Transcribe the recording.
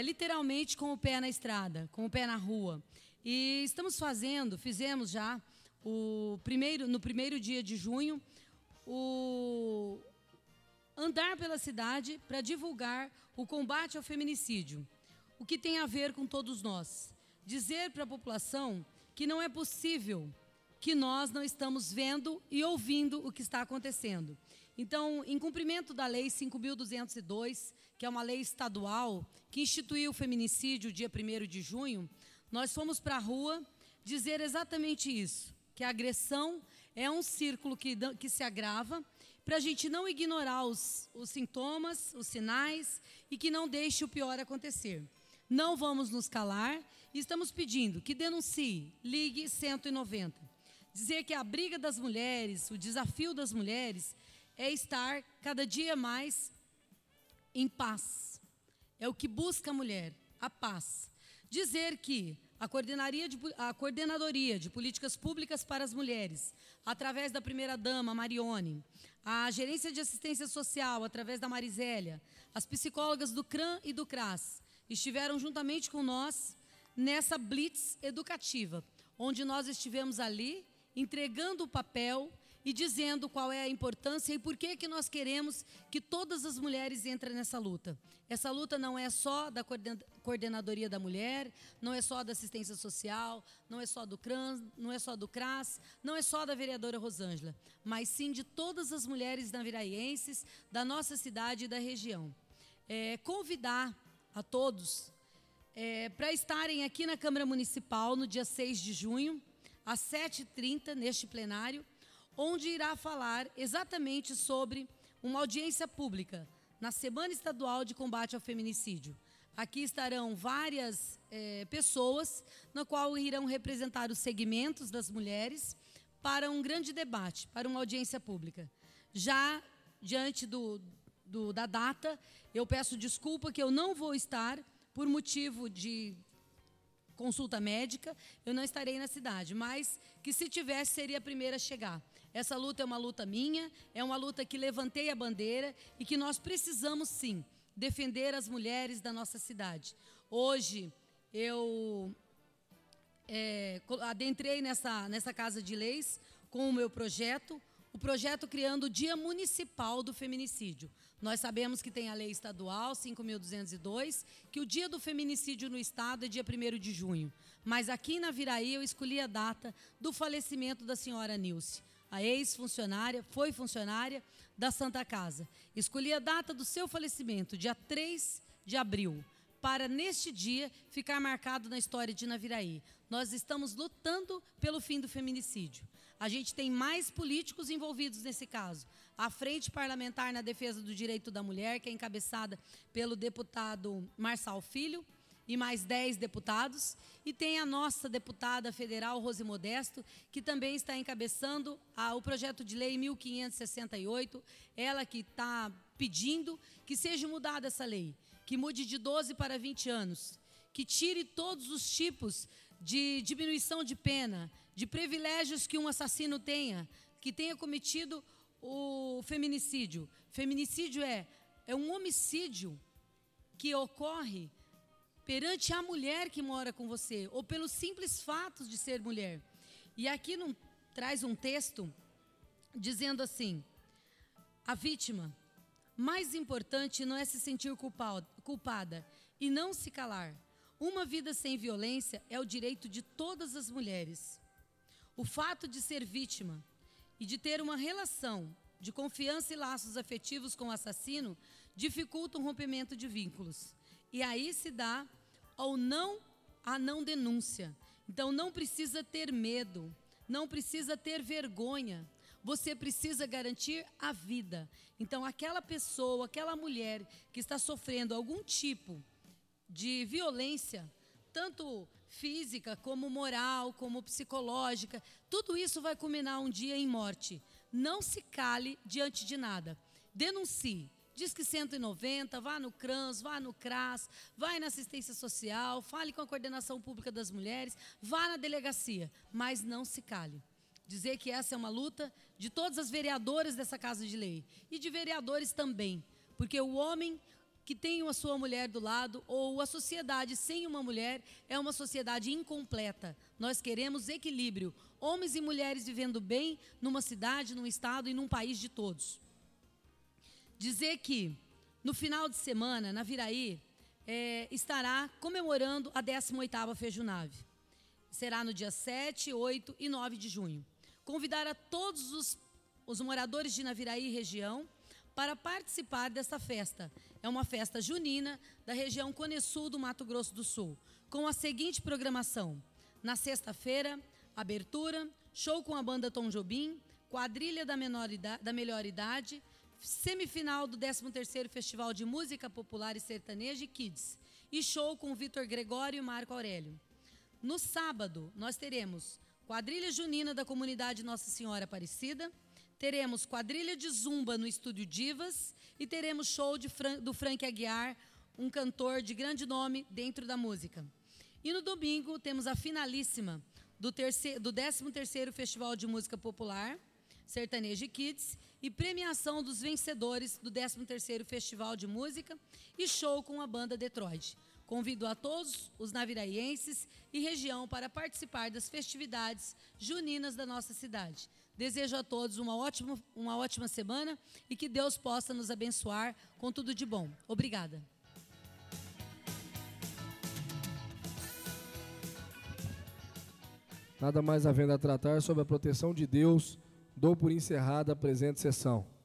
literalmente com o pé na estrada, com o pé na rua. E fizemos já no primeiro dia de junho, o andar pela cidade para divulgar o combate ao feminicídio, o que tem a ver com todos nós. Dizer para a população que não é possível que nós não estamos vendo e ouvindo o que está acontecendo. Então, em cumprimento da Lei 5.202, que é uma lei estadual que instituiu o feminicídio dia 1º de junho, nós fomos para a rua dizer exatamente isso, que a agressão é um círculo que se agrava, para a gente não ignorar os sintomas, os sinais, e que não deixe o pior acontecer. Não vamos nos calar e estamos pedindo que denuncie, ligue 190. Dizer que a briga das mulheres, o desafio das mulheres é estar cada dia mais em paz. É o que busca a mulher, a paz. Dizer que a Coordenadoria de Políticas Públicas para as Mulheres, através da primeira-dama, Marione, a Gerência de Assistência Social, através da Marizélia, as psicólogas do CRAM e do CRAS, estiveram juntamente com nós nessa blitz educativa, onde nós estivemos ali entregando o papel e dizendo qual é a importância e por que nós queremos que todas as mulheres entrem nessa luta. Essa luta não é só da Coordenadoria da Mulher, não é só da Assistência Social, não é só do CRAN, não é só do CRAS, não é só da vereadora Rosângela, mas sim de todas as mulheres naviraenses da nossa cidade e da região. Convidar a todos para estarem aqui na Câmara Municipal no dia 6 de junho, às 7h30, neste plenário, onde irá falar exatamente sobre uma audiência pública na Semana Estadual de Combate ao Feminicídio. Aqui estarão várias pessoas, na qual irão representar os segmentos das mulheres para um grande debate, para uma audiência pública. Já diante da data, eu peço desculpa que eu não vou estar por motivo de consulta médica, eu não estarei na cidade, mas que se tivesse seria a primeira a chegar. Essa luta é uma luta minha, é uma luta que levantei a bandeira e que nós precisamos sim defender as mulheres da nossa cidade. Hoje eu adentrei nessa Casa de Leis com o meu projeto, o projeto criando o Dia Municipal do Feminicídio. Nós sabemos que tem a lei estadual 5.202, que o dia do feminicídio no estado é dia 1º de junho. Mas aqui na Viraí eu escolhi a data do falecimento da senhora Nilce, a ex-funcionária, foi funcionária da Santa Casa. Escolhi a data do seu falecimento, dia 3 de abril, para neste dia ficar marcado na história de Naviraí. Nós estamos lutando pelo fim do feminicídio. A gente tem mais políticos envolvidos nesse caso. A Frente Parlamentar na Defesa do Direito da Mulher, que é encabeçada pelo deputado Marçal Filho, e mais 10 deputados. E tem a nossa deputada federal, Rose Modesto, que também está encabeçando o projeto de lei 1568, ela que está pedindo que seja mudada essa lei, que mude de 12 para 20 anos, que tire todos os tipos de diminuição de pena, de privilégios que um assassino tenha, que tenha cometido o feminicídio. Feminicídio é um homicídio que ocorre perante a mulher que mora com você, ou pelos simples fatos de ser mulher. E aqui traz um texto dizendo assim: a vítima, mais importante não é se sentir culpada e não se calar. Uma vida sem violência é o direito de todas as mulheres. O fato de ser vítima e de ter uma relação de confiança e laços afetivos com o assassino dificulta o rompimento de vínculos. E aí se dá a não denúncia. Então não precisa ter medo, não precisa ter vergonha. Você precisa garantir a vida. Então aquela pessoa, aquela mulher que está sofrendo algum tipo de violência, tanto física, como moral, como psicológica, tudo isso vai culminar um dia em morte. Não se cale diante de nada. Denuncie. Diz que 190, vá no CRANS, vá no CRAS, vai na assistência social, fale com a coordenação pública das mulheres, vá na delegacia, mas não se cale. Dizer que essa é uma luta de todas as vereadoras dessa Casa de Lei e de vereadores também, porque o homem que tenham a sua mulher do lado, ou a sociedade sem uma mulher é uma sociedade incompleta. Nós queremos equilíbrio, homens e mulheres vivendo bem numa cidade, num estado e num país de todos. Dizer que no final de semana, na Viraí, estará comemorando a 18ª Fejunave. Será no dia 7, 8 e 9 de junho. Convidar a todos os moradores de Naviraí e região para participar desta festa. É uma festa junina da região Cone Sul do Mato Grosso do Sul, com a seguinte programação: na sexta-feira, abertura, show com a banda Tom Jobim, quadrilha da melhor idade, semifinal do 13º Festival de Música Popular e Sertaneja e Kids, e show com Vitor Gregório e Marco Aurélio. No sábado, nós teremos quadrilha junina da comunidade Nossa Senhora Aparecida, teremos quadrilha de zumba no Estúdio Divas e teremos show do Frank Aguiar, um cantor de grande nome dentro da música. E no domingo temos a finalíssima do 13º Festival de Música Popular, Sertaneja e Kids, e premiação dos vencedores do 13º Festival de Música e show com a banda Detroit. Convido a todos os naviraienses e região para participar das festividades juninas da nossa cidade. Desejo a todos uma ótima semana e que Deus possa nos abençoar com tudo de bom. Obrigada. Nada mais havendo a tratar sobre a proteção de Deus, dou por encerrada a presente sessão.